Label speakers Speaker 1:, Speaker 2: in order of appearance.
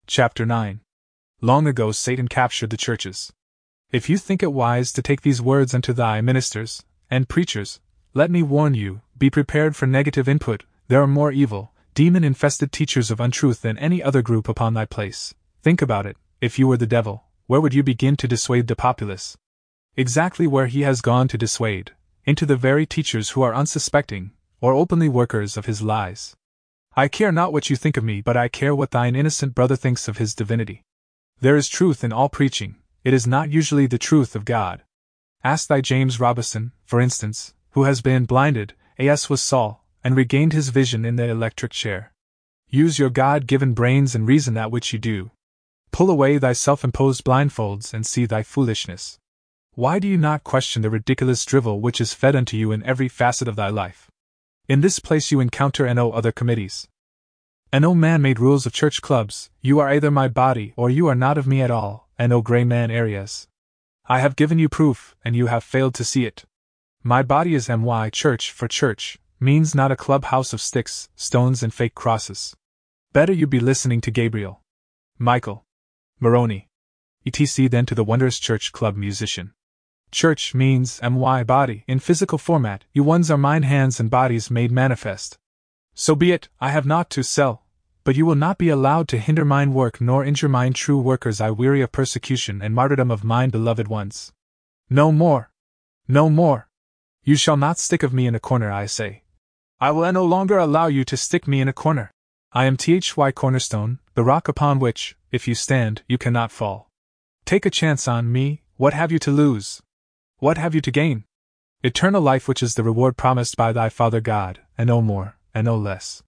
Speaker 1: Chapter 9. Long ago Satan captured the churches. If you think it wise to take these words unto thy ministers and preachers, let me warn you, be prepared for negative input. There are more evil, demon-infested teachers of untruth than any other group upon thy place. Think about it. If you were the devil, where would you begin to dissuade the populace? Exactly where he has gone to dissuade, into the very teachers who are unsuspecting, or openly workers of his lies. I care not what you think of me, but I care what thine innocent brother thinks of his divinity. There is truth in all preaching, it is not usually the truth of God. Ask thy James Robison, for instance, who has been blinded, as was Saul, and regained his vision in the electric chair. Use your God-given brains and reason that which you do. Pull away thy self-imposed blindfolds and see thy foolishness. Why do you not question the ridiculous drivel which is fed unto you in every facet of thy life? In this place you encounter no other committees. No man-made rules of church clubs. You are either my body or you are not of me at all, no gray man areas. I have given you proof, and you have failed to see it. My body is my church, for church means not a clubhouse of sticks, stones and fake crosses. Better you be listening to Gabriel, Michael, Moroni, etc. than to the wondrous church club musician. Church means my body, in physical format. You ones are mine hands and bodies made manifest. So be it, I have naught to sell, but you will not be allowed to hinder mine work nor injure mine true workers. I weary of persecution and martyrdom of mine beloved ones. No more! No more! You shall not stick of me in a corner, I say. I will no longer allow you to stick me in a corner. I am thy cornerstone, the rock upon which, if you stand, you cannot fall. Take a chance on me. What have you to lose? What have you to gain? Eternal life, which is the reward promised by thy Father God, and no more, and no less.